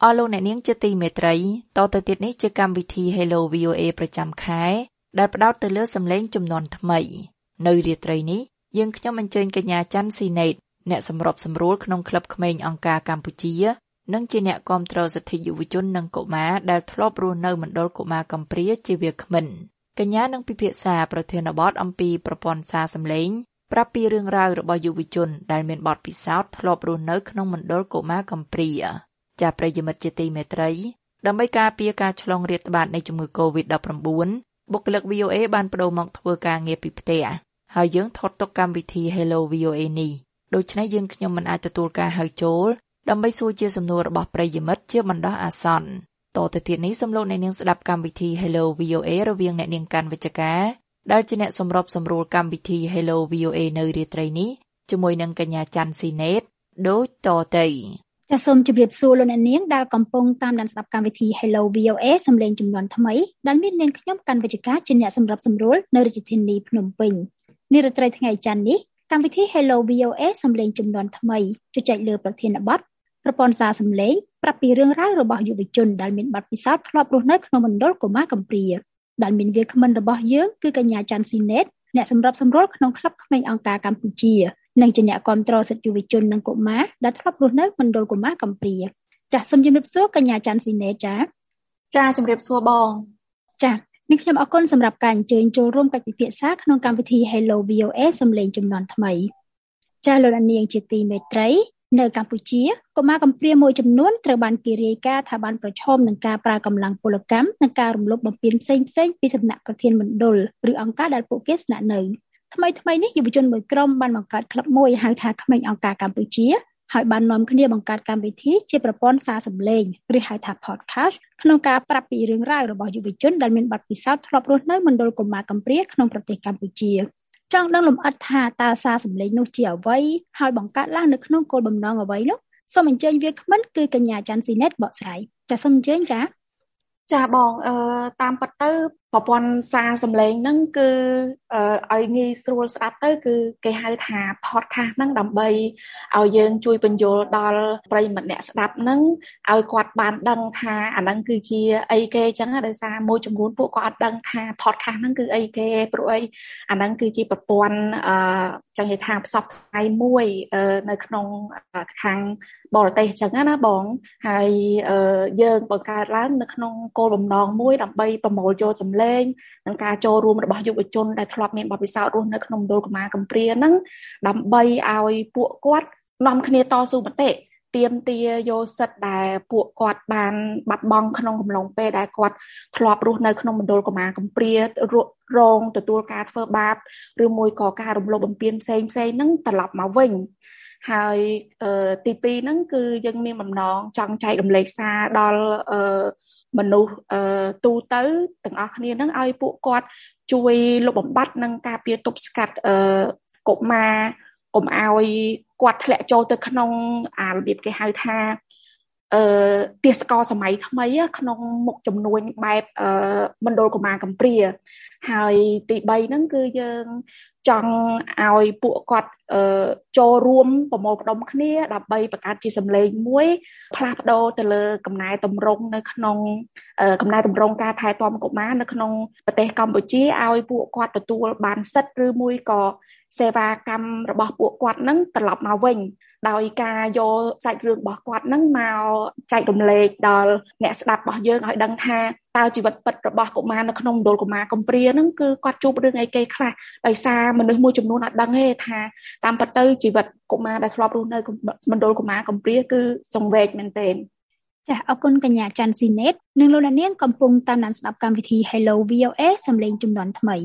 អស់លោកអ្នកនាងជាទីមេត្រីតទៅទៀតនេះជាកម្មវិធី Hello VOA ប្រចាំខែដែលផ្ដោតទៅលើសំឡេងជំនាន់ថ្មីនៅរាត្រីនេះយើងខ្ញុំអញ្ជើញកញ្ញាច័ន្ទស៊ីណេតអ្នកសម្របសម្រួលក្នុងក្លឹបក្មេងអង្គការកម្ពុជានិងជាអ្នកគាំទ្រសិទ្ធិយុវជននិងកុមារដែលធ្លាប់រស់នៅមណ្ឌលកុមារកំព្រាជាវាគ្មិនកញ្ញានឹងពិភាក្សាប្រធានបទអំពីប្រព័ន្ធសារសំឡេងប្រាប់ពីរឿងរ៉ាវរបស់យុវជនដែលមានបទពិសោធន៍ធ្លាប់រស់នៅក្នុងមណ្ឌលកុមារកំព្រាចាប្រិយមិត្តជាទីមេត្រីដើម្បីការពារការឆ្លងរាតត្បាតនៃជំងឺ Covid-19 បុគ្គលិក VOA បានប្តូរមកធ្វើការងារពីផ្ទះហើយយើងថតទុកកម្មវិធី Hello VOA នេះដូច្នេះយើងខ្ញុំមិនអាចទទួលការហៅចូលដើម្បីសួរជាសំណួររបស់ប្រិយមិត្តជាបណ្ដោះអាសន្នតទៅទៀតនេះសូមលោកអ្នកនាងស្ដាប់កម្មវិធី Hello VOA រវាងអ្នកនាងកាន់វិជ្ជការដែលជាអ្នកសម្របសម្រួលកម្មវិធី Hello VOA នៅរាត្រីនេះជាមួយនឹងកញ្ញាច័ន្ទស៊ីណេតដូចតទៅចាសសូមជម្រាបសួរលោកអ្នកនាងដែលកំពុងតាមដានស្ដាប់កម្មវិធី Hello VOA សំឡេងជំនាន់ថ្មីដែលមាននាងខ្ញុំកាន់វិជ្ជការជាអ្នកសម្របសម្រួលនៅរាជធានីភ្នំពេញនារាត្រីថ្ងៃច័ន្ទនេះកម្មវិធី Hello VOA សំឡេងជំនាន់ថ្មីជជែកលើប្រធានបទប្រព័ន្ធសារសំឡេងប្រាប់ពីរឿងរ៉ាវរបស់យុវជនដែលមានបទពិសោធន៍ធ្លាប់រស់នៅក្នុងមណ្ឌលកុមារកំព្រាដែលមានវាគ្មិនរបស់យើងគឺកញ្ញាច័ន្ទស៊ីណេតអ្នកសម្របសម្រួលក្នុងក្លឹបក្មេងអង្គការកម្ពុជានិងជាអ្នកគាំទ្រសិទ្ធិយុវជននិងកុមារដែលធ្លាប់រស់នៅមណ្ឌលកុមារកំព្រាចាសសូមជម្រាបសួរកញ្ញាច័ន្ទស៊ីណេតចាជម្រាបសួរបងចានេះខ្ញុំអរគុណសម្រាប់ការអញ្ជើញចូលរួមកិច្ចពិភាក្សាក្នុងកម្មវិធី Hello VOA សំឡេងជំនាន់ថ្មីចាលោកនាងជាទីមេត្រីនៅកម្ពុជាកុមារកំព្រាមួយចំនួនត្រូវបានគេរាយការណ៍ថាបានប្រឈមនឹងការប្រើកម្លាំងពលកម្មនិងការរំលោភបំពានផ្សេងៗពីសំណាក់ប្រធានមណ្ឌលឬអង្គការដែលពួកគេស្នាក់នៅថ្មីនេះយុវជនមួយក្រុមបានបង្កើតក្លឹបមួយហៅថាក្មេងអង្គការកម្ពុជាហើយបាននាំគ្នាបង្កើតកម្មវិធីជាប្រព័ន្ធសារសំឡេងឬហៅថា podcast ក្នុងការប្រាប់ពីរឿងរ៉ាវរបស់យុវជនដែលមានបទពិសោធន៍ធ្លាប់រស់នៅមណ្ឌលកុមារកំព្រាក្នុងប្រទេសកម្ពុជាចង់ដឹងលម្អិតថាតើសារសំឡេងនោះជាអ្វីហើយបង្កើតឡើងនៅក្នុងគោលបំណងអ្វីនោះសូមអញ្ជើញវាគ្មិនគឺកញ្ញាច័ន្ទស៊ីណេតបកស្រាយចាសសូមអញ្ជើញចាបងតាមពិតទៅប្រព័ន្ធសារសំឡេងហ្នឹងគឺឲ្យងាយស្រួលស្ដាប់ទៅគឺគេហៅថា podcast ហ្នឹងដើម្បីឲ្យយើងជួយបញ្យល់ដល់ប្រិយមិត្តអ្នកស្ដាប់ហ្នឹងឲ្យគាត់បានដឹងថាអាហ្នឹងគឺជាអីគេអញ្ចឹងដោយសារមួយចំនួនពួកគាត់អត់ដឹងថា podcast ហ្នឹងគឺអីគេព្រោះអីអាហ្នឹងគឺជាប្រព័ន្ធចង់និយាយថាផ្សព្វផ្សាយមួយនៅក្នុងខាងបរទេសអញ្ចឹងណាបងហើយយើងបង្កើតឡើងនៅក្នុងគោលបំណងមួយដើម្បីប្រមូលយកសម្លេងនិងការចូលរួមរបស់យុវជនដែលធ្លាប់មានបទពិសោធន៍រស់នៅក្នុងមណ្ឌលកុមារកំព្រាហ្នឹងដើម្បីឲ្យពួកគាត់នាំគ្នាតស៊ូមតិទាមទារយកសិទ្ធិដែលពួកគាត់បានបាត់បង់ក្នុងកំឡុងពេលដែលគាត់ធ្លាប់រស់នៅក្នុងមណ្ឌលកុមារកំព្រារងទទួលការធ្វើបាបឬមួយក៏ការរំលោភបំពានផ្សេងហ្នឹងត្រឡប់មកវិញហើយទី2ហ្នឹងគឺយើងមានបំណងចង់ចែករំលែកសារដល់មនុស្សទូទៅទាំងអស់គ្នានឹងឲ្យពួកគាត់ជួយលុបបំបាត់និងការពារទប់ស្កាត់កុមារកុំឲ្យគាត់ធ្លាក់ចូលទៅក្នុងរបៀបគេហៅថាទេសកលសម័យថ្មីក្នុងមុខចំនួនបែបមណ្ឌលកុមារកំព្រាហើយទី3ហ្នឹងគឺយើងចង់ឲ្យពួកគាត់ចូលរួមប្រមូលផ្ដុំគ្នាដើម្បីបង្កើតជាសម្លេងមួយផ្លាស់ប្ដូរទៅលើកំណែទម្រង់នៅក្នុងកំណែទម្រង់ការថែទាំកុមារនៅក្នុងប្រទេសកម្ពុជាឲ្យពួកគាត់ទទួលបានសិទ្ធិឬមួយក៏សេវាកម្មរបស់ពួកគាត់នឹងត្រឡប់មកវិញដោយការយកសាច់រឿងរបស់គាត់នឹងមកចែករំលែកដល់អ្នកស្ដាប់របស់យើងឲ្យដឹងថាតើជីវិតពិតរបស់កុមារនៅក្នុងមណ្ឌលកុមារកំព្រាហ្នឹងគឺគាត់ជួបរឿងអីគេខ្លះដោយសារមនុស្សមួយចំនួនអត់ដឹងទេថាតាមពិតទៅជីវិតកុមារដែលធ្លាប់រស់នៅមណ្ឌលកុមារកំព្រាគឺសង្វេគមែនទែនចាអរគុណកញ្ញាច័ន្ទស៊ីណេតនិងលោកអ្នកនាងកំពុងតាមដានស្ដាប់កម្មវិធី Hello VOA សំឡេងជំនាន់ថ្មី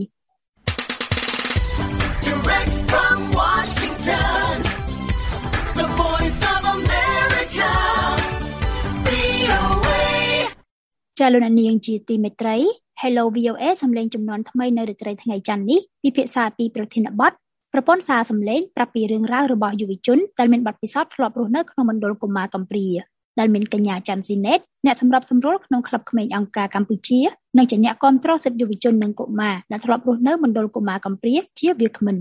Direct from Washington The Voice of America VOA ចាលោកអ្នកនាងជាទីមេត្រី Hello VOA សំឡេងជំនាន់ថ្មីនៅរាត្រីថ្ងៃច័ន្ទនេះពិភាក្សាពីប្រធានបទប្រព័ន្ធសារសំឡេងប្រាប់ពីរឿងរ៉ាវរបស់យុវជនដែលមានបទពិសោធន៍ធ្លាប់រស់នៅក្នុងមណ្ឌលកុមារកំព្រាដែលមានកញ្ញាច័ន្ទស៊ីណេតអ្នកសម្របសម្រួលក្នុងក្លឹបក្មេងអង្គការកម្ពុជានិងជាអ្នកគាំទ្រសិទ្ធិយុវជននិងកុមារដែលធ្លាប់រស់នៅមណ្ឌលកុមារកំព្រាជាវាគ្មិន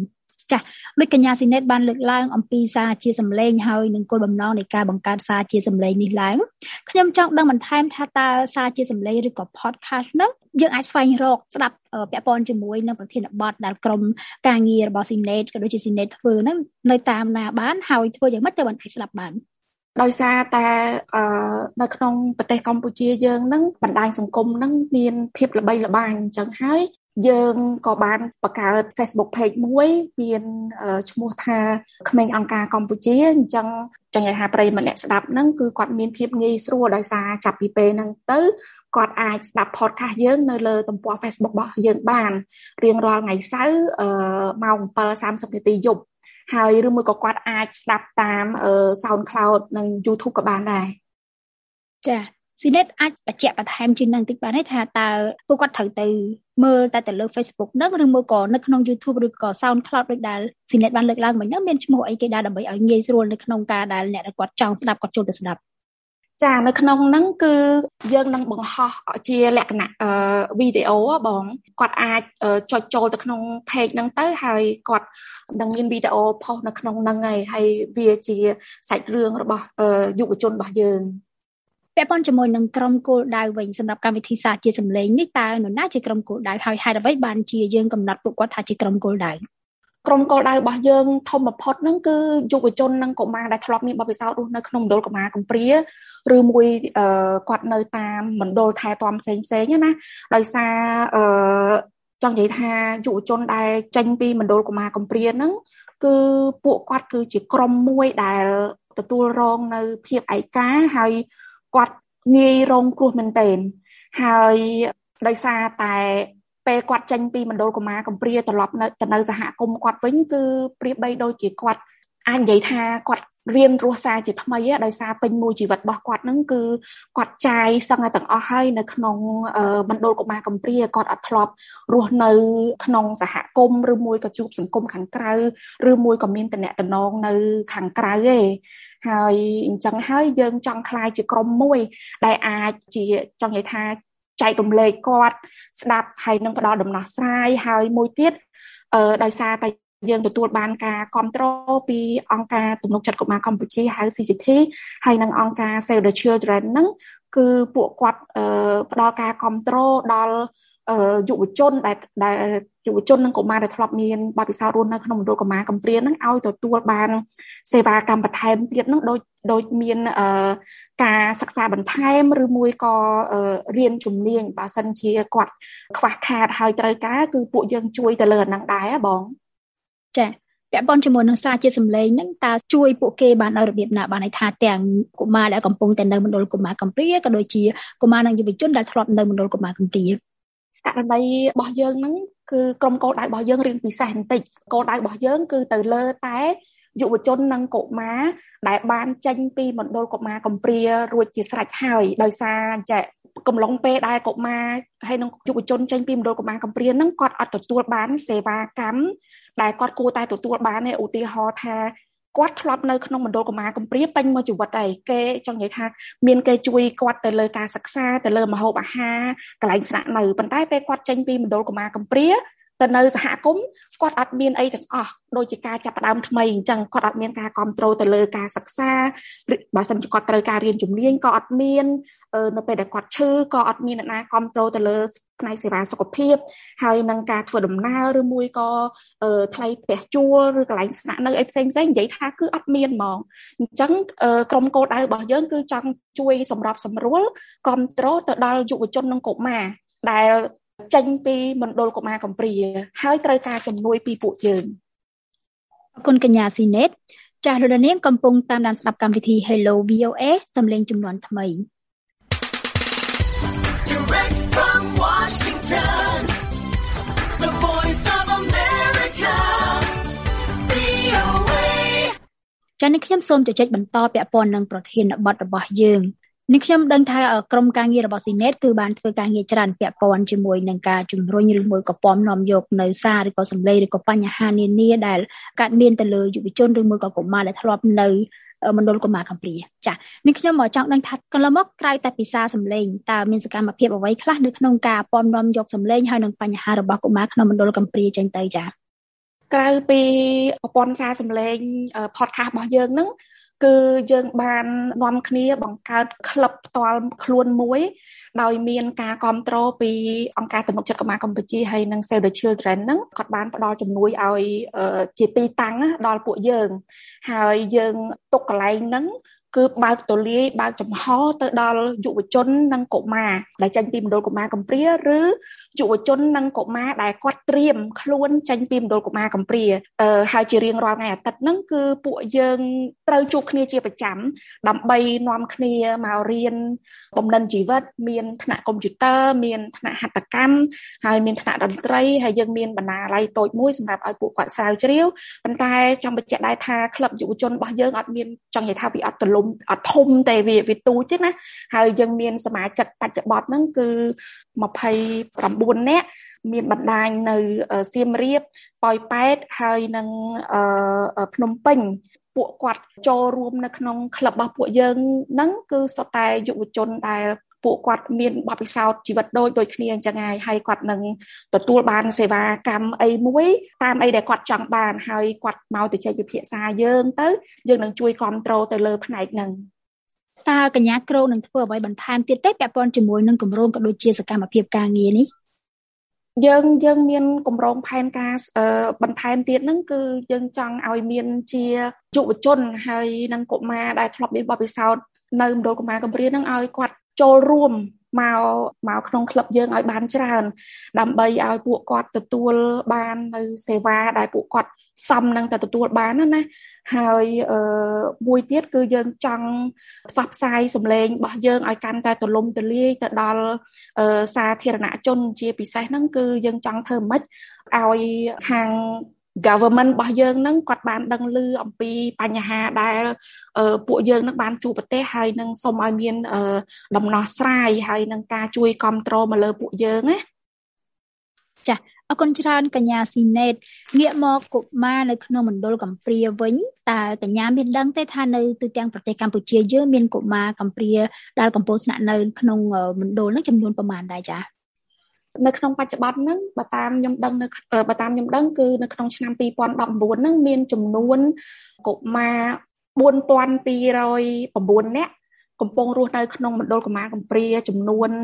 ចាដូចកញ្ញាស៊ីណេតបានលើកឡើងអំពីសារជាសម្លេងហើយនឹងគោលបំណងនៃការបង្កើតសារជាសម្លេងនេះឡើងខ្ញុំចង់ដឹងបន្ថែមថាតើសារជាសម្លេងឬក៏ podcast ហ្នឹងយើងអាចស្វែងរកស្ដាប់ពាក់ព័ន្ធជាមួយនឹងប្រធានបទដែលក្រុមការងាររបស់ស៊ីណេតក៏ដូចជាស៊ីណេតធ្វើហ្នឹងនៅតាមណាបានហើយធ្វើយ៉ាងម៉េចទៅបានអាចស្ដាប់បានដោយសារតែនៅក្នុងប្រទេសកម្ពុជាយើងហ្នឹងបណ្ដាញសង្គមហ្នឹងមានភាពល្បីល្បាញអញ្ចឹងហើយយើងក៏បានបង្កើត Facebook page មួយមានឈ្មោះថាក្មេងអង្គការកម្ពុជាអញ្ចឹងចង់និយាយថាប្រិយមិត្តអ្នកស្ដាប់ហ្នឹងគឺគាត់មានភាពងាយស្រួលដោយសារចាប់ពីពេលហ្នឹងទៅគាត់អាចស្ដាប់ podcast យើងនៅលើទំព័រ Facebook របស់យើងបានរៀងរាល់ថ្ងៃសៅរ៍ម៉ោង 7:30 នាទីយប់ហើយឬមួយក៏គាត់អាចស្ដាប់តាម SoundCloud និង YouTube ក៏បានដែរចាស៊ីណេតអាចបញ្ជាក់បន្ថែមជាងនឹងតិចបានទេថាតើពួកគាត់ត្រូវទៅមើលតែទៅលើ Facebook ហ្នឹងឬមួយក៏នៅក្នុង YouTube ឬក៏ SoundCloud ដូចដែលស៊ីណេតបានលើកឡើងមិញហ្នឹងមានឈ្មោះអីគេដែរដើម្បីឲ្យងាយស្រួលនៅក្នុងការដែលអ្នកគាត់ចង់ស្ដាប់គាត់ចូលទៅស្ដាប់ចានៅក្នុងហ្នឹងគឺយើងនឹងបង្ហោះជាលក្ខណៈវីដេអូបងគាត់អាចចុចចូលទៅក្នុង page ហ្នឹងទៅហើយគាត់នឹងមានវីដេអូផុសនៅក្នុងហ្នឹងហើយវាជាសាច់រឿងរបស់យុវជនរបស់យើងពាក់ព័ន្ធជាមួយនឹងក្រុមគោលដៅវិញសម្រាប់កម្មវិធីសារជាសម្លេងនេះតើនរណាជាក្រុមគោលដៅហើយហេតុអ្វីបានជាយើងកំណត់ពួកគាត់ថាជាក្រុមគោលដៅក្រុមគោលដៅរបស់យើងធំបំផុតហ្នឹងគឺយុវជននិងកុមារដែលធ្លាប់មានបទពិសោធន៍រស់នៅក្នុងមណ្ឌលកុមារកំព្រាឬមួយគាត់នៅតាមមណ្ឌលថែទាំផ្សេងណាដោយសារចង់និយាយថាយុវជនដែលចេញពីមណ្ឌលកុមារកំព្រាហ្នឹងគឺពួកគាត់គឺជាក្រុមមួយដែលទទួលរងនៅភាពឯកាហើយគាត់ងាយរងគ្រោះមែនទែនហើយដោយសារតែពេលគាត់ចេញពីមណ្ឌលកុមារកំព្រាត្រឡប់ទៅនៅសហគមន៍គាត់វិញគឺប្រៀបបីដូចជាគាត់អាចនិយាយថាគាត់រៀនរស់សារជាថ្មីដោយសារពេញមួយជីវិតរបស់គាត់ហ្នឹងគឺគាត់ចាយសឹងតែទាំងអស់ហើយនៅក្នុងមណ្ឌលកុមារកំព្រាគាត់អត់ធ្លាប់រស់នៅក្នុងសហគមន៍ឬមួយក៏ជួបសង្គមខាងក្រៅឬមួយក៏មានតំណែងនៅខាងក្រៅទេហើយអញ្ចឹងហើយយើងចង់ក្លាយជាក្រុមមួយដែលអាចជាចង់និយាយថាចែករំលែកគាត់ស្ដាប់ហើយនឹងផ្ដល់ដំណោះស្រាយហើយមួយទៀតដោយសារតែយើងទទួលបានការគ្រប់គ្រងពីអង្គការទំនុកចិត្តកុមារកម្ពុជាហៅ CCT ហើយនិងអង្គការ Save the Children ហ្នឹងគឺពួកគាត់ផ្ដល់ការគ្រប់គ្រងដល់យុវជនដែលយុវជននិងកុមារដែលធ្លាប់មានបទពិសោធន៍រស់នៅក្នុងមណ្ឌលកុមារកំព្រាហ្នឹងឲ្យទទួលបានសេវាកម្មបន្ថែមទៀតហ្នឹងដូចមានការសិក្សាបន្ថែមឬមួយក៏រៀនជំនាញបើសិនជាគាត់ខ្វះខាតហើយត្រូវការគឺពួកយើងជួយទៅលើអាហ្នឹងដែរបងចាពាក់ព័ន្ធជាមួយនឹងសារជាសម្លេងហ្នឹងតើជួយពួកគេបានដោយរបៀបណាបានន័យថាទាំងកុមារដែលកំពុងតែនៅមណ្ឌលកុមារកំព្រាក៏ដូចជាកុមារនិងយុវជនដែលធ្លាប់នៅមណ្ឌលកុមារកំព្រាករណីរបស់យើងហ្នឹងគឺក្រុមគោលដៅរបស់យើងរៀងពិសេសបន្តិចគោលដៅរបស់យើងគឺទៅលើតែយុវជននិងកុមារដែលបានចេញពីមណ្ឌលកុមារកំព្រារួចជាស្រេចហើយដោយសារចាកំឡុងពេលដែលកុមារហើយនិងយុវជនចេញពីមណ្ឌលកុមារកំព្រាហ្នឹងគាត់អត់ទទួលបានសេវាកម្មដែលគាត់គួរតែទទួលបានឯឧទាហរណ៍ថាគាត់ធ្លាប់នៅក្នុងមណ្ឌលកុមារកំព្រាពេញមួយជីវិតហើយគេចង់និយាយថាមានគេជួយគាត់ទៅលើការសិក្សាទៅលើម្ហូបអាហារកន្លែងស្នាក់នៅប៉ុន្តែពេលគាត់ចេញពីមណ្ឌលកុមារកំព្រាទៅនៅសហគមន៍គាត់អត់មានអីទាំងអស់ដូចជាការចាប់ផ្ដើមថ្មីអញ្ចឹងគាត់អត់មានការគ្រប់គ្រងទៅលើការសិក្សាបើសិនជាគាត់ត្រូវការរៀនជំនាញក៏អត់មាននៅពេលដែលគាត់ឈឺក៏អត់មានអ្នកណាគ្រប់គ្រងទៅលើផ្នែកសេវាសុខភាពហើយនឹងការធ្វើដំណើរឬមួយក៏ថ្លៃផ្ទះជួលឬកន្លែងស្នាក់នៅអីផ្សេងនិយាយថាគឺអត់មានហ្មងអញ្ចឹងក្រុមគោលដៅរបស់យើងគឺចង់ជួយសម្របសម្រួលគ្រប់គ្រងទៅដល់យុវជននិងកុមារដែលចេញពីមណ្ឌលកុមារកំព្រាហើយត្រូវការជំនួយពីពួកយើងអរគុណកញ្ញាស៊ីណេតចាស់លោកនាងកំពុងតាមដានស្ដាប់កម្មវិធី Hello VOA សំឡេងជំនាន់ថ្មី Direct from Washington, the voice of America, VOA ចា៎នេះខ្ញុំសូមជជែកបន្តពាក់ព័ន្ធនឹងប្រធានបទរបស់យើងនេះខ្ញុំដឹងថាក្រុមការងាររបស់ស៊ីណេតគឺបានធ្វើការងារច្រើនពាក់ព័ន្ធជាមួយនឹងការជំរុញឬមួយក៏ពំនាំយកនៅសារឬក៏សម្លេងឬក៏បញ្ហានានាដែលកើតមានទៅលើយុវជនឬមួយក៏កុមារដែលធ្លាប់នៅមណ្ឌលកុមារកំព្រាចានេះខ្ញុំមកចង់ដឹងថាកន្លងមកក្រៅតែពីសារសម្លេងតើមានសកម្មភាពអ្វីខ្លះនៅក្នុងការពំនាំយកសម្លេងហើយនឹងបញ្ហារបស់កុមារក្នុងមណ្ឌលកំព្រាចេញទៅចាក្រៅពីប្រព័ន្ធសារសំឡេង podcast របស់យើងហ្នឹងគឺយើងបាននាំគ្នាបង្កើតក្លឹបផ្ទាល់ខ្លួនមួយដោយមានការគ្រប់គ្រងពីអង្គការទំនុកចិត្តកុមារកម្ពុជាហើយនិង Save the Children ហ្នឹងគាត់បានផ្ដល់ជំនួយឲ្យជាទីតាំងដល់ពួកយើងហើយយើងទុកកន្លែងហ្នឹងគឺបើកទូលាយបើកចំហទៅដល់យុវជននិងកុមារដែលចេញពីមណ្ឌលកុមារកំព្រាឬយុវជននិងកុមារដែលគាត់ត្រៀមខ្លួនចេញពីមណ្ឌលកុមារកំព្រាហើយជារៀងរាល់ថ្ងៃអាទិត្យហ្នឹងគឺពួកយើងត្រូវជួបគ្នាជាប្រចាំដើម្បីនាំគ្នាមករៀនបំណិនជីវិតមានថ្នាក់កុំព្យូទ័រមានថ្នាក់ហត្ថកម្មហើយមានថ្នាក់តន្ត្រីហើយយើងមានបណ្ណាល័យតូចមួយសម្រាប់ឲ្យពួកគាត់ស្រាវជ្រាវប៉ុន្តែចង់បញ្ជាក់ដែរថាក្លឹបយុវជនរបស់យើងអត់មានចង់និយាយថាវាអត់ធំតែវាទូចទេណាហើយយើងមានសមាជិកបច្ចុប្បន្នហ្នឹងគឺ29នាក់មានបណ្ដាញនៅសៀមរាបប៉ោយប៉ែតហើយនិងភ្នំពេញពួកគាត់ចូលរួមនៅក្នុងក្លឹបរបស់ពួកយើងហ្នឹងគឺសុទ្ធតែយុវជនដែលពួកគាត់មានបទពិសោធន៍ជីវិតដូចគ្នាអញ្ចឹងហើយគាត់នឹងទទួលបានសេវាកម្មអីមួយតាមអីដែលគាត់ចង់បានហើយគាត់មកទៅចេញពិភាក្សាយើងទៅយើងនឹងជួយគ្រប់គ្រងទៅលើផ្នែកហ្នឹងតើកញ្ញាក្រងនឹងធ្វើអ្វីបន្ថែមទៀតទេពាក់ព័ន្ធជាមួយនឹងគម្រោងក៏ដូចជាសកម្មភាពការងារនេះយើងមានគម្រោងផែនការបន្ថែមទៀតហ្នឹងគឺយើងចង់ឲ្យមានជាយុវជនហើយនិងកុមារដែលធ្លាប់មានបទពិសោធន៍នៅមណ្ឌលកុមារកំព្រាហ្នឹងឲ្យគាត់ចូលរួមមកក្នុងក្លឹបយើងឲ្យបានច្រើនដើម្បីឲ្យពួកគាត់ទទួលបាននៅសេវាដែលពួកគាត់សមនឹងតែទទួលបានណាហើយមួយទៀតគឺយើងចង់ផ្សព្វផ្សាយសម្លេងរបស់យើងឲ្យកាន់តែទូលំទូលាយទៅដល់សាធារណជនជាពិសេសហ្នឹងគឺយើងចង់ធ្វើម៉េចឲ្យខាង government របស់យើងហ្នឹងគាត់បានដឹងឮអំពីបញ្ហាដែលពួកយើងនឹងបានជួបប្រទះហើយនឹងសូមឲ្យមានដំណោះស្រាយហើយនឹងការជួយគ្រប់គ្រងមកលើពួកយើងណាចា៎អរគុណច្រើនកញ្ញាស៊ីណេតងាកមកកុមារនៅក្នុងមណ្ឌលកំព្រាវិញតើកញ្ញាមានដឹងទេថានៅទូទាំងប្រទេសកម្ពុជាយើងមានកុមារកំព្រាដែលកំពុងស្នាក់នៅក្នុងមណ្ឌលនោះចំនួនប្រមាណដែរចា៎នៅក្នុងបច្ចុប្បន្នហ្នឹងបើតាមខ្ញុំដឹងគឺនៅក្នុងឆ្នាំ2019ហ្នឹងមានចំនួនកុមារ4209នាក់កំពុងរស់នៅក្នុងមណ្ឌលកុមារកំព្រាចំនួន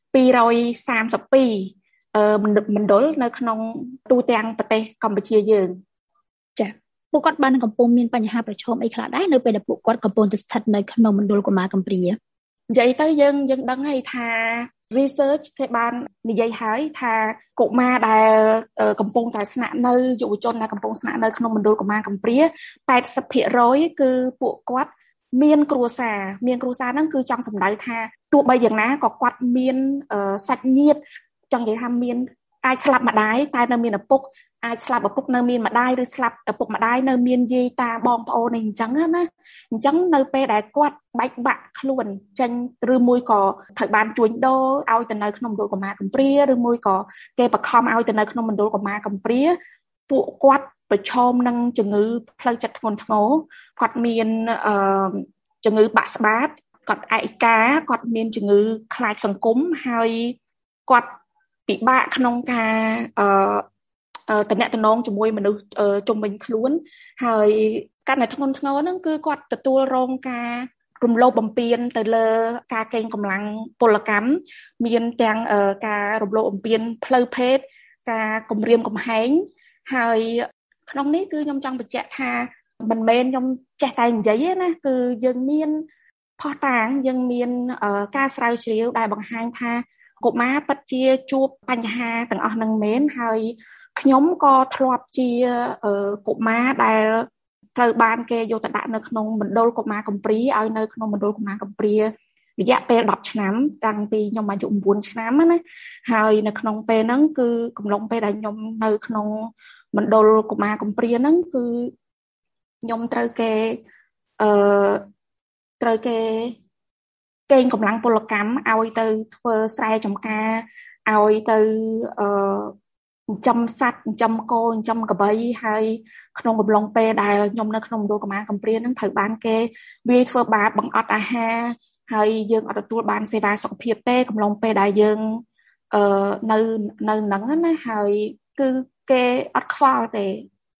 232មណ្ឌលនៅក្នុងទូទាំងប្រទេសកម្ពុជាយើងចា៎ពួកគាត់បានកំពុងមានបញ្ហាប្រឈមអីខ្លះដែរនៅពេលដែលពួកគាត់កំពុងស្ថិតនៅក្នុងមណ្ឌលកុមារកំព្រានិយាយទៅយើងដឹងហើយថា research គេបាននិយាយហើយថាកុមារដែលកំពុងតែស្នាក់នៅយុវជនដែលកំពុងស្នាក់នៅក្នុងមណ្ឌលកុមារកំព្រា 80% គឺពួកគាត់មានគ្រួសារហ្នឹងគឺចង់សម្ដៅថាទោះបីយ៉ាងណាក៏គាត់មានសាច់ញាតិចង់និយាយថាមានអាចស្លាប់ម្ដាយតែនៅមានឪពុកអាចស្លាប់ឪពុកនៅមានម្ដាយឬស្លាប់ឪពុកម្ដាយនៅមានយាយតាបងប្អូនអីអញ្ចឹងណាអញ្ចឹងនៅពេលដែលគាត់បែកបាក់ខ្លួនចេញឬមួយក៏ត្រូវបានជួញដូរឲ្យទៅនៅក្នុងមណ្ឌលកុមារកំព្រាឬមួយក៏គេបង្ខំឲ្យទៅនៅក្នុងមណ្ឌលកុមារកំព្រាពួកគាត់ប្រឈមនឹងជំងឺផ្លូវចិត្តធ្ងន់ធ្ងរគាត់មានជំងឺបាក់ស្បាតគាត់ឯកាគាត់មានជំងឺខ្លាចសង្គមហើយគាត់ពិបាកក្នុងការតំណែងជាមួយមនុស្សជុំវិញខ្លួនហើយការដែលធ្ងន់ធ្ងរហ្នឹងគឺគាត់ទទួលរងការរំលោភបំពានទៅលើការកេងកម្លាំងពលកម្មមានទាំងការរំលោភបំពានផ្លូវភេទការគំរាមកំហែងហើយក្នុងនេះគឺខ្ញុំចង់បញ្ជាក់ថាមិនមែនខ្ញុំចេះតែនិយាយទេណាគឺយើងមានផុសតាងយើងមានការស្រាវជ្រាវដែលបង្ហាញថាកុមារពិតជាជួបបញ្ហាទាំងអស់ហ្នឹងមែនហើយខ្ញុំក៏ធ្លាប់ជាកុមារដែលត្រូវបានគេយកទៅដាក់នៅក្នុងមណ្ឌលកុមារកំព្រាឲ្យនៅក្នុងមណ្ឌលកុមារកំព្រារយៈពេល10ឆ្នាំតាំងពីខ្ញុំអាយុ9ឆ្នាំណាហើយនៅក្នុងពេលហ្នឹងគឺកំឡុងពេលដែលខ្ញុំនៅក្នុងមណ្ឌលកុមារកំព្រាហ្នឹងគឺខ្ញុំត្រូវគេកេងកម្លាំងពលកម្មឲ្យទៅធ្វើស្រែចម្ការឲ្យទៅចិញ្ចឹមសត្វចិញ្ចឹមគោចិញ្ចឹមក្របីហើយក្នុងកំឡុងពេលដែលខ្ញុំនៅក្នុងមណ្ឌលកុមារកំព្រាហ្នឹងត្រូវបានគេវាយធ្វើបាបបង្អត់អាហារហើយយើងអត់ទទួលបានសេវាសុខភាពទេកំឡុងពេលដែលយើងនៅហ្នឹងណាហើយគឺគេអត់ខ្វល់ទេ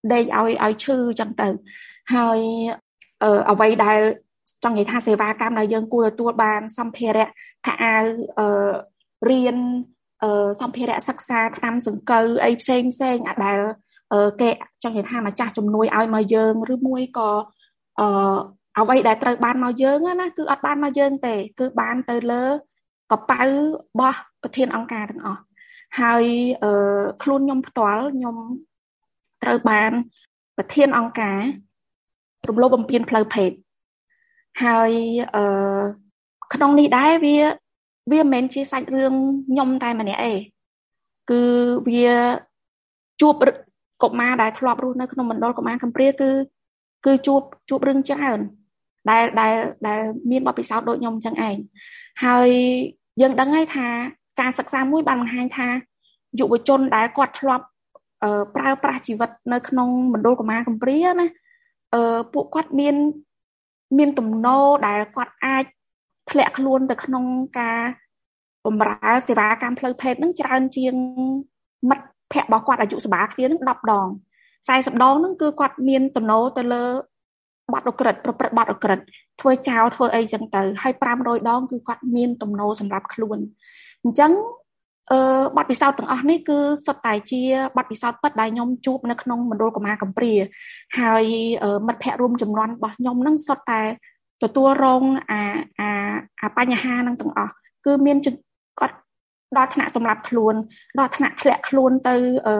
ដេកឲ្យឈឺចឹងទៅហើយអ្វីដែលចង់និយាយថាសេវាកម្មដែលយើងគួរទទួលបានសម្ភារៈខោអាវរៀនសម្ភារៈសិក្សាថ្នាំសង្កូវអីផ្សេងដែលគេចង់និយាយថាម្ចាស់ជំនួយឲ្យមកយើងឬមួយក៏អ្វីដែលត្រូវបានមកយើងណាគឺអត់បានមកយើងទេគឺបានទៅលើកប៉ៅរបស់ប្រធានអង្គការទាំងអស់ហើយខ្លួនខ្ញុំផ្ទាល់ខ្ញុំត្រូវបានប្រធានអង្គការរំលោភបំពានផ្លូវភេទហើយក្នុងនេះដែរវាមិនមែនជាសាច់រឿងខ្ញុំតែម្នាក់ទេគឺវាជួបកុមារដែលធ្លាប់រស់នៅក្នុងមណ្ឌលកុមារកំព្រាគឺជួបរឿងច្រើនដែលមានបទពិសោធន៍ដូចខ្ញុំអញ្ចឹងឯងហើយយើងដឹងហើយថាការសិក្សាមួយបានបង្ហាញថាយុវជនដែលគាត់ធ្លាប់ប្រើប្រាស់ជីវិតនៅក្នុងមណ្ឌលកុមារកំព្រាណាពួកគាត់មានទំនោរដែលគាត់អាចធ្លាក់ខ្លួនទៅក្នុងការបម្រើសេវាកម្មផ្លូវភេទហ្នឹងច្រើនជាងមិត្តភ័ក្តិរបស់គាត់អាយុសម្បាគ្នាហ្នឹង10ដង40ដងហ្នឹងគឺគាត់មានទំនោរទៅលើបាត់អក្រិតប្រព្រឹត្តបាត់អក្រិតធ្វើចោលធ្វើអីចឹងទៅហើយ500ដងគឺគាត់មានទំនោរសម្រាប់ខ្លួនអញ្ចឹងបទពិសោធន៍ទាំងអស់នេះគឺសុទ្ធតែជាបទពិសោធន៍ពិតដែលខ្ញុំជួបនៅក្នុងមណ្ឌលកុមារកំព្រាហើយមិត្តភ័ក្តិរួមចំនួនរបស់ខ្ញុំហ្នឹងសុទ្ធតែទទួលរងអាបញ្ហាហ្នឹងទាំងអស់គឺមានគាត់ដល់ថ្នាក់សម្រាប់ខ្លួនដល់ថ្នាក់ធ្លាក់ខ្លួនទៅ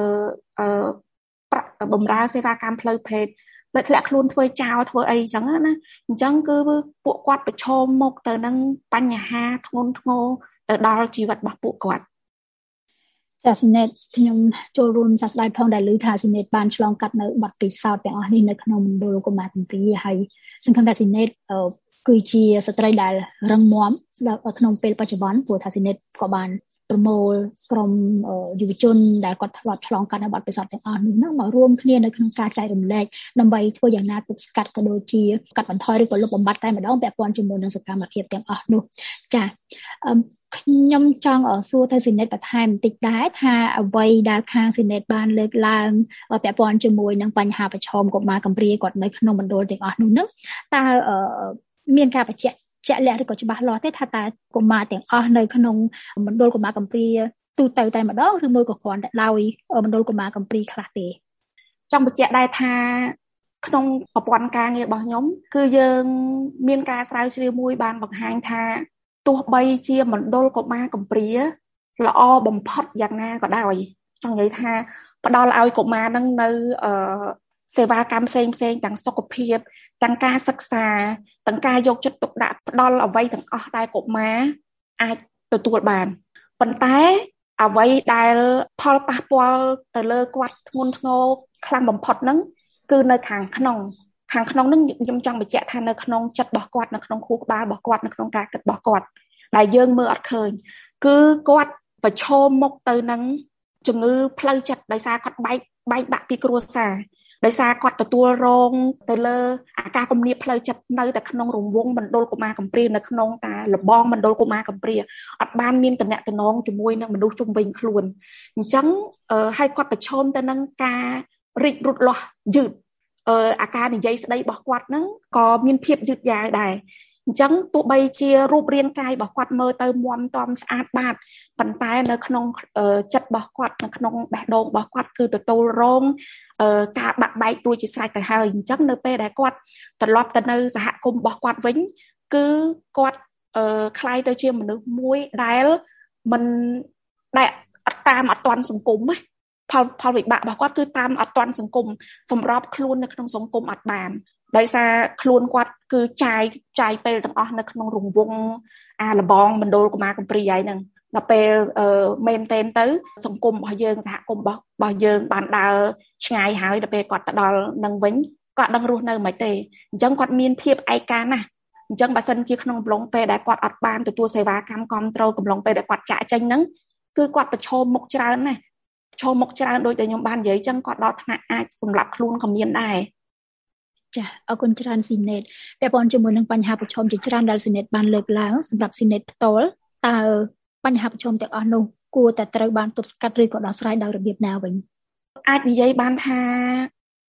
បម្រើសេវាកម្មផ្លូវភេទធ្លាក់ខ្លួនធ្វើចោលធ្វើអីចឹងណាអញ្ចឹងគឺពួកគាត់ប្រឈមមុខទៅនឹងបញ្ហាធ្ងន់ធ្ងរទៅដល់ជីវិតរបស់ពួកគាត់ចាស៊ីណេតខ្ញុំចូលរួមសប្តាហ៍ផងដែលឮថាស៊ីណេតបានឆ្លងកាត់នៅបទពិសោធន៍ទាំងអស់នេះនៅក្នុងមណ្ឌលកុមារកំព្រាហើយសង្ឃឹមថាស៊ីណេតគឺជាស្ត្រីដែលរឹងមាំនៅក្នុងពេលបច្ចុប្បន្នព្រោះថាស៊ីណេតក៏បានប្រមូលក្រុមយុវជនដែលគាត់ធ្លាប់ឆ្លងកាត់នៅបទពិសោធន៍ទាំងអស់នេះមករួមគ្នានៅក្នុងការចែករំលែកដើម្បីធ្វើយ៉ាងណាទប់ស្កាត់ក៏ដូចជាកាត់បន្ថយឬក៏លុបបំបាត់តែម្ដងពាក់ព័ន្ធជាមួយនឹងសកម្មភាពទាំងអស់នោះចាខ្ញុំចង់សួរទៅស៊ីណេតបន្ថែមបន្តិចដែរថាអ្វីដែលខាងស៊ីណេតបានលើកឡើងពាក់ព័ន្ធជាមួយនឹងបញ្ហាប្រឈមកុមារកំព្រាគាត់នៅក្នុងមណ្ឌលទាំងអស់នោះនឹងតើមានការបញ្ជាក់ជាក់លាក់ឬក៏ច្បាស់លាស់ទេថាតើកុមារទាំងអស់នៅក្នុងមណ្ឌលកុមារកំព្រាទូទៅតែម្ដងឬមួយក៏គ្រាន់តែដោយមណ្ឌលកុមារកំព្រាខ្លះទេចង់បញ្ជាក់ដែរថាក្នុងប្រព័ន្ធការងាររបស់ខ្ញុំគឺយើងមានការស្រាវជ្រាវមួយបានបង្ហាញថាទោះបីជាមណ្ឌលកុមារកំព្រាល្អបំផុតយ៉ាងណាក៏ដោយចង់និយាយថាផ្ដល់ឲ្យកុមារនឹងនៅសេវាកម្មផ្សេងទាំងសុខភាពទាំងការសិក្សាទាំងការយកចិត្តទុកដាក់ផ្ដល់អ្វីទាំងអស់ដែលកុមារអាចទទួលបានប៉ុន្តែអ្វីដែលផលប៉ះពាល់ទៅលើគាត់ធ្ងន់ធ្ងរខ្លាំងបំផុតហ្នឹងគឺនៅខាងក្នុងហ្នឹងខ្ញុំចង់បញ្ជាក់ថានៅក្នុងចិត្តរបស់គាត់នៅក្នុងខួរក្បាលរបស់គាត់នៅក្នុងការគិតរបស់គាត់ដែលយើងមើលអត់ឃើញគឺគាត់ប្រឈមមុខទៅនឹងជំងឺផ្លូវចិត្តដោយសារគាត់បែកបាក់ពីគ្រួសារដោយសារគាត់ទទួលរងទៅលើអាការគំនាបផ្លូវចិត្តនៅតែក្នុងរង្វង់មណ្ឌលកុមារកំព្រានៅក្នុងតាលបងមណ្ឌលកុមារកំព្រាអត់បានមានតំណែងជាមួយនឹងមនុស្សជុំវិញខ្លួនអញ្ចឹងឲ្យគាត់ប្រឈមទៅនឹងការរីករូតលាស់យឺតអាការនិយាយស្ដីរបស់គាត់ហ្នឹងក៏មានភាពយឺតយ៉ាវដែរអញ្ចឹងទោះបីជារូបរាងកាយរបស់គាត់មើលទៅមាំទាំស្អាតបាតប៉ុន្តែនៅក្នុងចិត្តរបស់គាត់នៅក្នុងបេះដូងរបស់គាត់គឺទទួលរងការបាក់បែករួចជាស្រេចទៅហើយអញ្ចឹងនៅពេលដែលគាត់ត្រឡប់ទៅនៅសហគមន៍របស់គាត់វិញគឺគាត់คล้ายទៅជាមនុស្សមួយដែលមិនដែលអត់ទាន់សង្គមណាផលវិបាករបស់គាត់គឺតាមអត់ទាន់សង្គមសម្របខ្លួននៅក្នុងសង្គមអត់បានដោយសារខ្លួនគាត់គឺចាយពេលទាំងអស់នៅក្នុងរង្វង់លបងមណ្ឌលកុមារកំព្រាហ្នឹងដល់ពេលមែនទែនទៅសង្គមរបស់យើងសហគមន៍របស់យើងបានដើរឆ្ងាយហើយដល់ពេលគាត់ទៅដល់នឹងវិញគាត់ដឹងរស់នៅមិនទេអញ្ចឹងគាត់មានភាពឯកាណាស់អញ្ចឹងបើសិនជាក្នុងកំឡុងពេលដែលគាត់អត់បានទទួលសេវាកម្មគ្រប់គ្រងកំឡុងពេលដែលគាត់ចាក់ចេញហ្នឹងគឺគាត់ប្រឈមមុខច្រើនណាស់ប្រឈមមុខច្រើនដូចដែលខ្ញុំបាននិយាយអញ្ចឹងគាត់ដល់ថ្នាក់អាចសម្លាប់ខ្លួនក៏មានដែរចាអរគុណច្រើនស៊ីណេតពាក់ព័ន្ធជាមួយនឹងបញ្ហាប្រឈមជាច្រើនដែលស៊ីណេតបានលើកឡើងសម្រាប់ស៊ីណេតផ្ទាល់តើបញ្ហាប្រឈមទាំងអស់នោះគួរតែត្រូវបានទប់ស្កាត់ឬក៏ដោះស្រាយដោយរបៀបណាវិញអាចនិយាយបានថា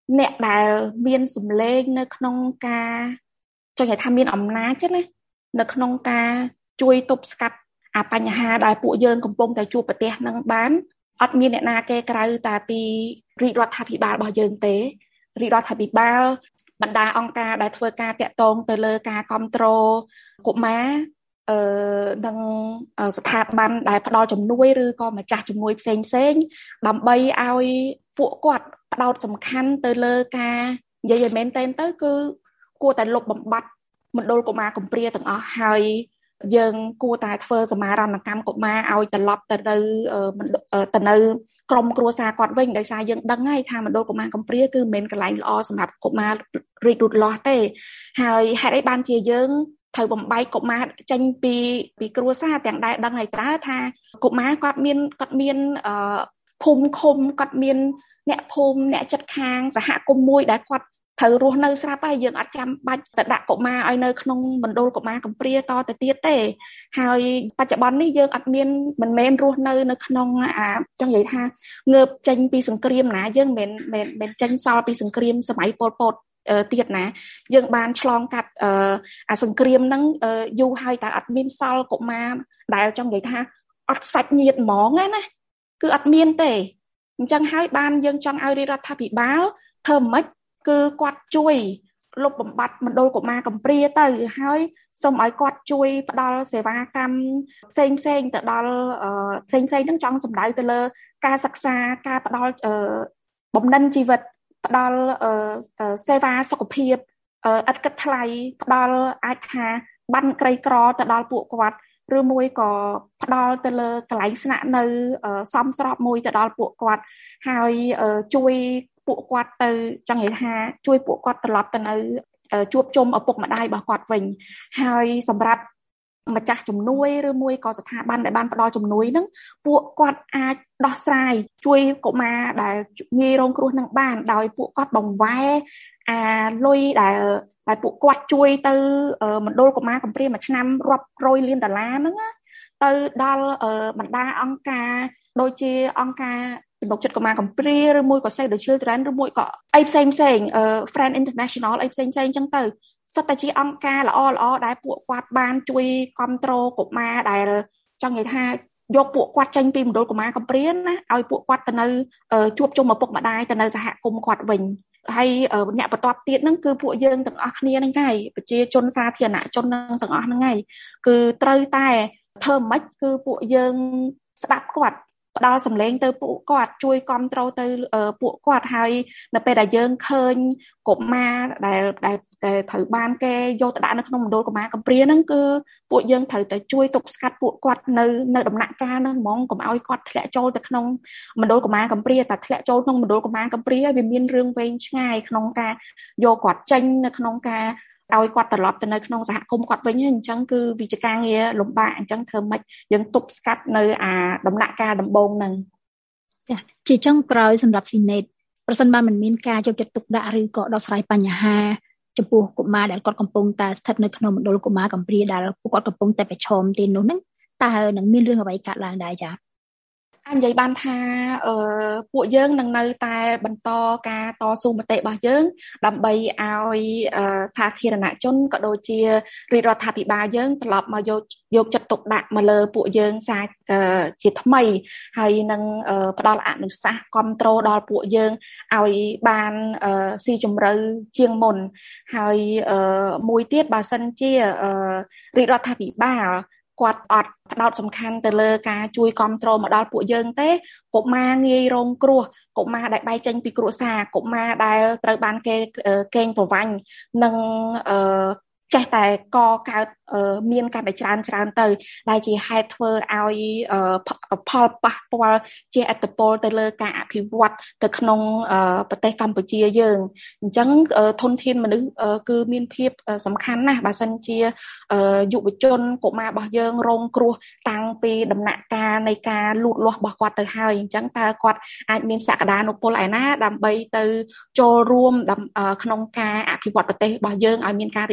អ្នកដែលមានសម្លេងនៅក្នុងការចង់និយាយថាមានអំណាចណានៅក្នុងការជួយទប់ស្កាត់អាបញ្ហាដែលពួកយើងកំពុងតែជួបប្រទះនឹងបានអត់មានអ្នកណាគេក្រៅតែពីរាជរដ្ឋាភិបាលរបស់យើងទេរាជរដ្ឋាភិបាលបណ្ដាអង្គការដែលធ្វើការតាក់ទងទៅលើការគ្រប់គ្រងកុមារនិងស្ថាប័នដែលផ្ដល់ជំនួយឬក៏ម្ចាស់ជំនួយផ្សេងដើម្បីឲ្យពួកគាត់ផ្ដោតសំខាន់ទៅលើការនិយាយឲ្យមែនទែនទៅគឺគួរតែលុបបំបាត់មណ្ឌលកុមារកំព្រាទាំងអស់ហើយយើងគួរតែធ្វើសមារណកម្មកុមារឲ្យត្រឡប់ទៅនៅក្រុមគ្រួសារគាត់វិញដោយសារយើងដឹងហើយថាមណ្ឌលកុមារកំព្រាគឺមិនមែនកន្លែងល្អសម្រាប់កុមាររីករូតលាស់ទេហើយហេតុអីបានជាយើងត្រូវបំបែកកុមារចេញពីគ្រួសារទាំងដែលដឹងហើយតើថាកុមារគាត់មានភូមិឃុំគាត់មានអ្នកភូមិអ្នកជិតខាងសហគមន៍មួយដែលគាត់ត្រូវរស់នៅស្រាប់ហើយយើងអត់ចាំបាច់ទៅដាក់កុមារឲ្យនៅក្នុងមណ្ឌលកុមារកំព្រាតទៅទៀតទេហើយបច្ចុប្បន្ននេះយើងអត់មានមិនមែនរស់នៅក្នុងចង់និយាយថាងើបចេញពីសង្គ្រាមណាយើងមិនចេញសល់ពីសង្គ្រាមសម័យប៉ុលពតទៀតណាយើងបានឆ្លងកាត់សង្គ្រាមហ្នឹងយូរហើយតែអត់មានសល់កុមារដែលចង់និយាយថាអត់សាច់ញាតិហ្មងណាគឺអត់មានទេអញ្ចឹងហើយបានយើងចង់ឲ្យរដ្ឋាភិបាលធ្វើម៉េចគឺគាត់ជួយលុបបំបាត់មណ្ឌលកុមារកំព្រាទៅហើយសូមឲ្យគាត់ជួយផ្ដល់សេវាកម្មផ្សេងទៅដល់ផ្សេងហ្នឹងចង់សម្ដៅទៅលើការសិក្សាការផ្ដល់បំណិនជីវិតផ្ដល់សេវាសុខភាពឥតគិតថ្លៃផ្ដល់អាចថាបានក្រីក្រទៅដល់ពួកគាត់ឬមួយក៏ផ្ដល់ទៅលើកន្លែងស្នាក់នៅសមស្របមួយទៅដល់ពួកគាត់ហើយជួយពួកគាត់ទៅចង់និយាយថាជួយពួកគាត់ត្រឡប់ទៅនៅជួបជុំឪពុកម្ដាយរបស់គាត់វិញហើយសម្រាប់ម្ចាស់ជំនួយឬមួយក៏ស្ថាប័នដែលបានផ្ដល់ជំនួយហ្នឹងពួកគាត់អាចដោះស្រាយជួយកុមារដែលងាយរងគ្រោះនឹងបានដោយពួកគាត់បង្វែរលុយដែលពួកគាត់ជួយទៅមណ្ឌលកុមារកំព្រាមួយឆ្នាំរាប់រយលានដុល្លារហ្នឹងទៅដល់បណ្ដាអង្គការដូចជាអង្គការទំនុកចិត្តកុមារកំព្រាឬមួយក៏ Save the Children ឬមួយក៏អីផ្សេងFriend International អីផ្សេងចឹងទៅសុទ្ធតែជាអង្គការល្អដែលពួកគាត់បានជួយគ្រប់គ្រងកុមារដែលចង់និយាយថាយកពួកគាត់ចេញពីមណ្ឌលកុមារកំព្រាណាឲ្យពួកគាត់ទៅនៅជួបជុំឪពុកម្ដាយទៅនៅសហគមន៍គាត់វិញហើយអ្នកបន្ទាប់ទៀតហ្នឹងគឺពួកយើងទាំងអស់គ្នាហ្នឹងហើយប្រជាជនសាធារណជនទាំងអស់ហ្នឹងហើយគឺត្រូវតែធ្វើម៉េចគឺពួកយើងស្ដាប់គាត់ផ្ដល់សម្លេងទៅពួកគាត់ជួយគ្រប់គ្រងទៅពួកគាត់ហើយនៅពេលដែលយើងឃើញកុមារដែលត្រូវបានគេយកទៅដាក់នៅក្នុងមណ្ឌលកុមារកំព្រាហ្នឹងគឺពួកយើងត្រូវតែជួយទប់ស្កាត់ពួកគាត់នៅដំណាក់កាលហ្នឹងហ្មងកុំឲ្យគាត់ធ្លាក់ចូលទៅក្នុងមណ្ឌលកុមារកំព្រាតែធ្លាក់ចូលក្នុងមណ្ឌលកុមារកំព្រាវាមានរឿងវែងឆ្ងាយក្នុងការយកគាត់ចេញនៅក្នុងការឲ្យគាត់ត្រឡប់ទៅនៅក្នុងសហគមន៍គាត់វិញអញ្ចឹងគឺវិជាការងារលំបាកអញ្ចឹងធ្វើម៉េចយើងទប់ស្កាត់នៅដំណាក់កាលដំបូងហ្នឹងចាជាចុងក្រោយសម្រាប់ស៊ីណេតប្រសិនបើមិនមានការយកចិត្តទុកដាក់ឬក៏ដោះស្រាយបញ្ហាចំពោះកុមារដែលគាត់កំពុងតែស្ថិតនៅក្នុងមណ្ឌលកុមារកំព្រាដែលពួកគាត់កំពុងតែប្រឈមទីនោះហ្នឹងតើនឹងមានរឿងអ្វីកើតឡើងដែរចានិយាយបានថាពួកយើងនឹងនៅតែបន្តការតស៊ូមតិរបស់យើងដើម្បីឲ្យសាធារណជនក៏ដូចជារាជរដ្ឋាភិបាលយើងត្រឡប់មកយកចិត្តទុកដាក់មកលើពួកយើងជាថ្មីហើយនឹងផ្ដល់អនុសាសន៍គ្រប់គ្រងដល់ពួកយើងឲ្យបានស៊ីជម្រៅជាងមុនហើយមួយទៀតបើសិនជារាជរដ្ឋាភិបាលគាត់អត់ផ្ដោតសំខាន់ទៅលើការជួយគ្រប់គ្រងមកដល់ពួកយើងទេកុមារងាយរងគ្រោះកុមារដែលបែកចេញពីគ្រួសារកុមារដែលត្រូវបានគេកេងប្រវ័ញ្ចនិងចេះតែកកើតមានកាន់តែច្រើនទៅដែលជាហេតុធ្វើឲ្យផលប៉ះពាល់ជាឥទ្ធិពលទៅលើការអភិវឌ្ឍទៅក្នុងប្រទេសកម្ពុជាយើងអញ្ចឹងធនធានមនុស្សគឺមានភាពសំខាន់ណាស់បើសិនជាយុវជនកុមាររបស់យើងរងគ្រោះតាំងពីដំណាក់កាលនៃការលូតលាស់របស់គាត់ទៅហើយអញ្ចឹងតើគាត់អាចមានសក្តានុពលឯណាដើម្បីទៅចូលរួមក្នុងការអភិវឌ្ឍប្រទេសរបស់យើងឲ្យមានការរីកចម្រើន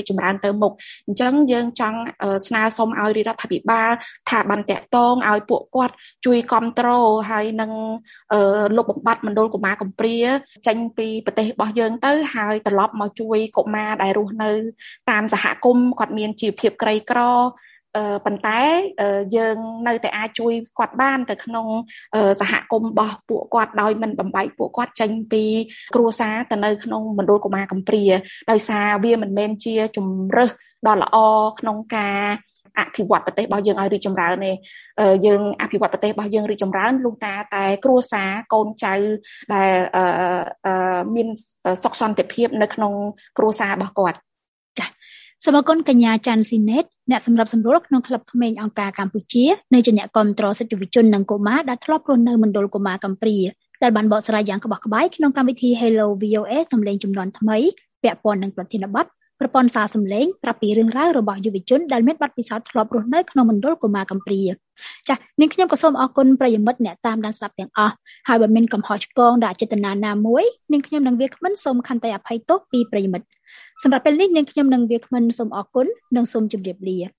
ទៅមុខអញ្ចឹងយើងចង់ស្នើសុំឲ្យរដ្ឋាភិបាលថាបានតាក់ទងឲ្យពួកគាត់ជួយគ្រប់គ្រងហើយនឹងលុបបំបាត់មណ្ឌលកុមារកំព្រាចេញពីប្រទេសរបស់យើងទៅហើយត្រឡប់មកជួយកុមារដែលរស់នៅតាមសហគមន៍គាត់មានជីវភាពក្រីក្រប៉ុន្តែយើងនៅតែអាចជួយគាត់បានទៅក្នុងសហគមន៍របស់ពួកគាត់ដោយមិនបំបែកពួកគាត់ចេញពីគ្រួសារទៅនៅក្នុងមណ្ឌលកុមារកំព្រាដោយសារវាមិនមែនជាជំរើសដ៏ល្អក្នុងការអភិវឌ្ឍប្រទេសរបស់យើងឲ្យរីកចម្រើនទេយើងអភិវឌ្ឍប្រទេសរបស់យើងរីកចម្រើនលុះតែគ្រួសារកូនចៅដែលមានសុខសន្តិភាពនៅក្នុងគ្រួសាររបស់គាត់ចា៎សូមអរគុណកញ្ញាច័ន្ទស៊ីណេតអ្នកសម្របសម្រួលក្នុងក្លឹបក្មេងអង្គការកម្ពុជានៅជាអ្នកគាំទ្រសិទ្ធិជន និងកុមារដែលធ្លាប់រស់នៅមណ្ឌលកុមារកំព្រាដែលបានបកស្រាយយ៉ាងក្បោះក្បាយក្នុងកម្មវិធី Hello VOA សម្លេងជំនាន់ថ្មីពាក់ព័ន្ធនឹងប្រធានបទប្រព័ន្ធសារសម្លេងប្រាប់ពីរឿងរ៉ាវរបស់យុវជនដែលមានបទពិសោធន៍ធ្លាប់រស់នៅក្នុងមណ្ឌលកុមារកំព្រាចា៎នាងខ្ញុំក៏សូមអរគុណប្រិយមិត្តអ្នកតាមដានស្ដាប់ទាំងអស់ហើយបើមានកំហុសឆ្គងដែលអចេតនាណាមួយនាងខ្ញុំនិងវាគ្មិនសូមខន្តីអភ័យទោសពីប្រិយមិត្តសម្រាប់ពេលនេះនាងខ្ញុំនិងវាគ្មិនសូមអរគុណនិងសូមជម្រាបលា